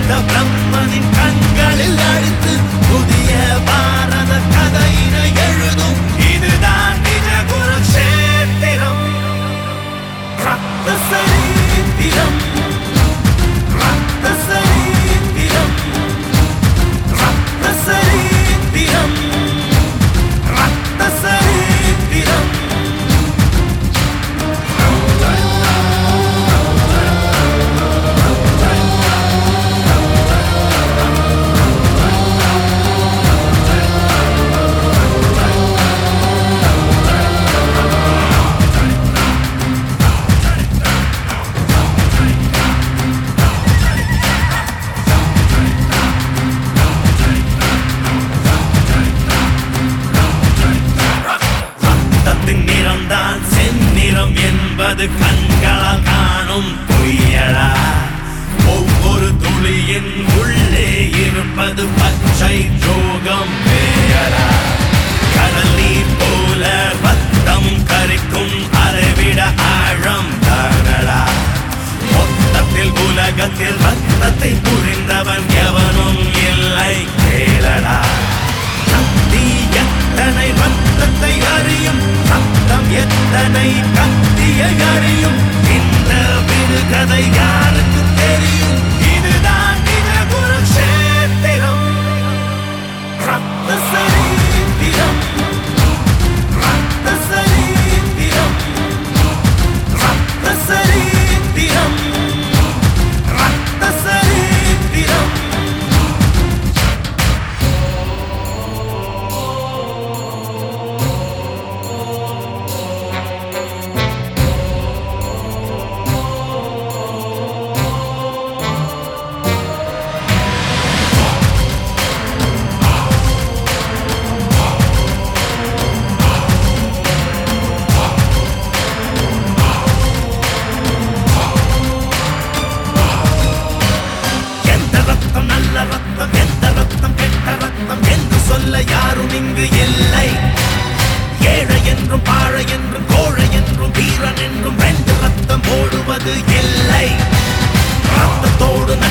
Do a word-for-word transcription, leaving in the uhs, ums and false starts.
பிரம்மனின் கண்களில் அடித்து புதிய பாரத கதையினை எழுதும் இதுதான் நிஜ குருக்ஷேத்திரம். ரத்த சரித்திரம், ரத்த சரித்திரம், ரத்த சரித்திரம், ரத்த சரித்திரம். நிறம்தான் செந்நிறம் என்பது கண்களால் காணும் பொய்யடா. ஒவ்வொரு துளியின் உள்ளே இருப்பது பச்சை ஜோகம் பேயடா. கடல் நீர் போல ரத்தம் கரிக்கும் அதைவிட ஆழம் தானடா. மொத்தத்தில் உலகத்தில் ரத்தத்தை புரிந்தவன் எவனும் இல்லை கேளடா. கத்தி எத்தனை ரத்தத்தை அறியும், ரத்தம் எத்தனை கத்தியை அறியும், இந்த விடுகதை யாருக்கு தெரியும்? இதுதான் நிஜ குருக்ஷேத்திரம். ரத்த சரித்திரம், ரத்த சரித்திரம், ரத்த சரித்திரம், ரத்த சரித்திரம். ரத்தம் எந்த ரத்தம் கெட்ட ரத்தம் என்று சொல்ல யாரும் இங்கு இல்லை. ஏழை என்றும் பாழை என்றும் கோழை என்றும் வீரன் என்றும் ரெண்டு ரத்தம் ஓடுவது இல்லை. ரத்தத்தோடு